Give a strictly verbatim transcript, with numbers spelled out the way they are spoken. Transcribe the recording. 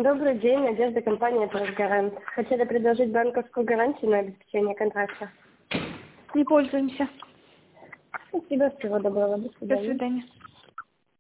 Добрый день, Надежда, компания «Трансгарант». Хотели предложить банковскую гарантию на обеспечение контракта. Не пользуемся. Спасибо, всего доброго, до До свидания. свидания.